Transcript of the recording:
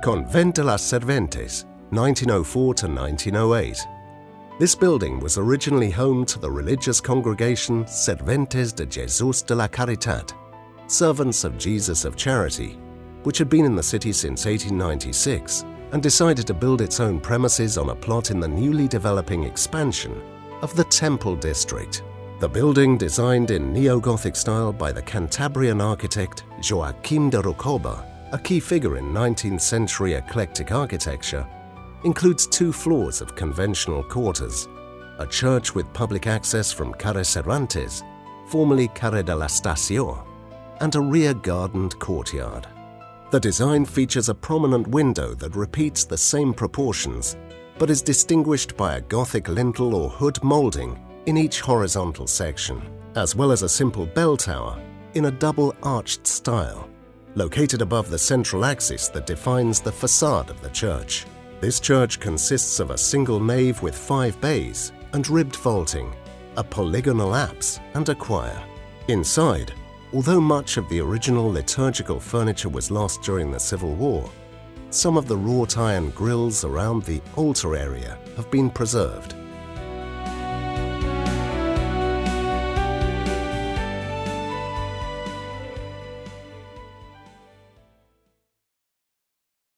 Convent de las Serventes, 1904 to 1908. This building was originally home to the religious congregation Serventes de Jesús de la Caridad, Servants of Jesus of Charity, which had been in the city since 1896 and decided to build its own premises on a plot in the newly developing expansion of the Temple District. The building, designed in neo-Gothic style by the Cantabrian architect Joaquim de Rucoba, a key figure in 19th century eclectic architecture, includes 2 floors of conventional quarters, a church with public access from Carrer Cervantes, formerly Carrer de l'Estació, and a rear-gardened courtyard. The design features a prominent window that repeats the same proportions, but is distinguished by a Gothic lintel or hood moulding in each horizontal section, as well as a simple bell tower in a double-arched style, located above the central axis that defines the facade of the church. This church consists of a single nave with 5 bays and ribbed vaulting, a polygonal apse and a choir. Inside, although much of the original liturgical furniture was lost during the Civil War, some of the wrought iron grilles around the altar area have been preserved.